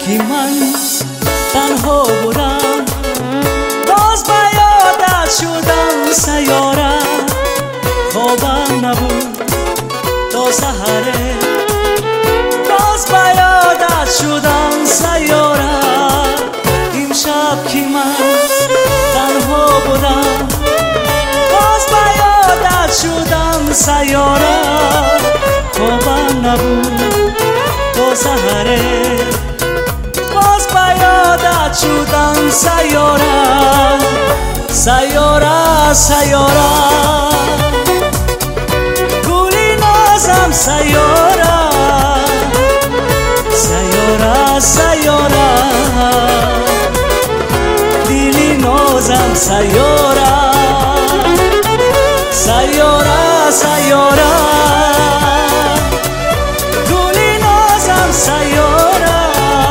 که من تنها بودم، باز به یادت شدم سیاره. خوابم نبود تا سحره، باز به یادت شدم سیاره. این شب که من تنها بودم، باز به یادت شدم سیاره. خوابم نبود تا سحره، باز به یادت شدم سیاره. سیاره سیاره گلی نازم سیاره. سیاره سیاره دلی نازم سیاره. سیاره سیاره گلی نازم سیاره.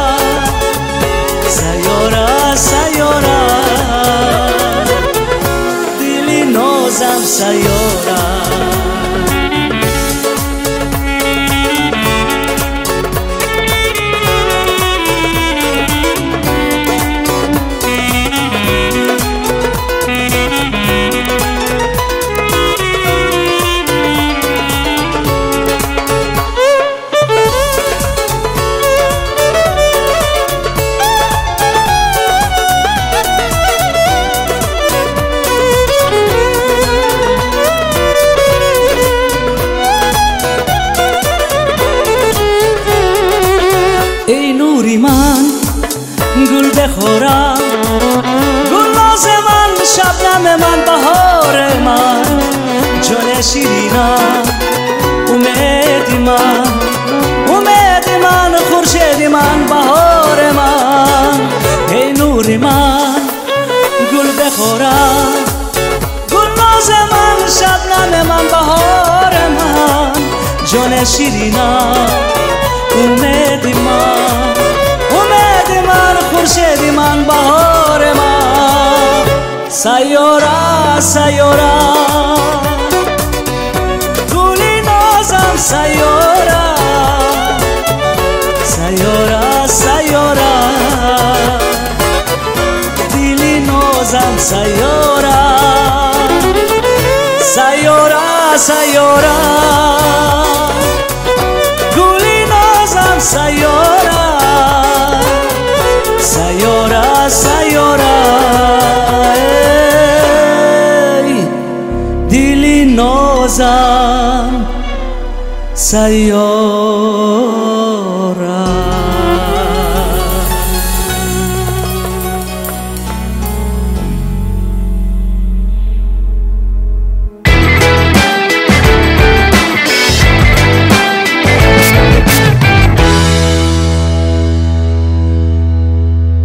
سیاره سیاره دلی نازم سیاره. ای نوری من گل بخورم، گل ناز من شبنم من بهار من. جان شیرینم امید من، امید من خورشید من بهار من. ای نوری من گل بخورم، گل ناز من شبنم من بهار من. جان شیرینم امید من، امید من خورشید من بهار من. سیاره سیاره گلی نازم سیاره. سیاره سیاره دلی نازم سیاره. سیاره سیاره سیاره. سیاره سیاره دلی نازم سیاره.